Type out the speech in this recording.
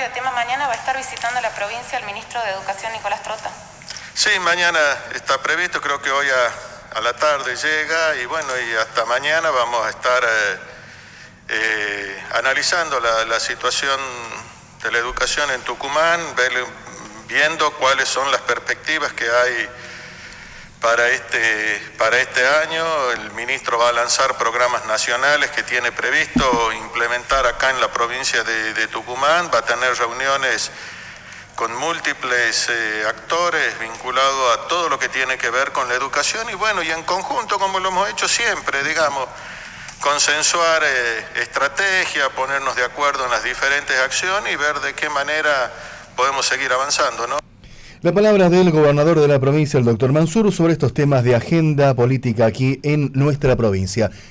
cambio de tema, mañana va a estar visitando la provincia el ministro de Educación, Nicolás Trota. Sí, mañana está previsto, creo que hoy a la tarde llega y bueno, y hasta mañana vamos a estar analizando la situación de la educación en Tucumán, viendo cuáles son las perspectivas que hay para este año. El ministro va a lanzar programas nacionales que tiene previsto implementar acá en la provincia de Tucumán, va a tener reuniones con múltiples actores vinculados a todo lo que tiene que ver con la educación y bueno, y en conjunto, como lo hemos hecho siempre, digamos, consensuar estrategia, ponernos de acuerdo en las diferentes acciones y ver de qué manera podemos seguir avanzando, ¿no? La palabra del gobernador de la provincia, el doctor Mansur, sobre estos temas de agenda política aquí en nuestra provincia.